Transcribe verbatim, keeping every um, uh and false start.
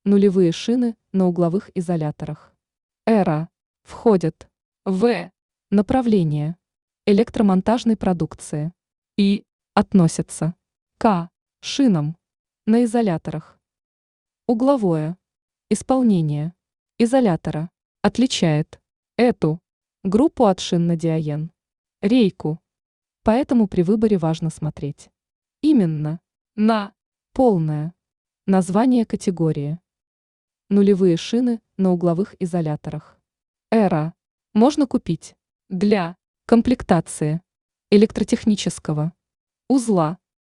Нулевые шины на угловых изоляторах. Эра. Входит в направление электромонтажной продукции и относится к шинам на изоляторах. Угловое исполнение изолятора отличает эту группу от шин на диаен, рейку, поэтому при выборе важно смотреть именно на полное название категории. Нулевые шины на угловых изоляторах. Эра можно купить для комплектации электротехнического узла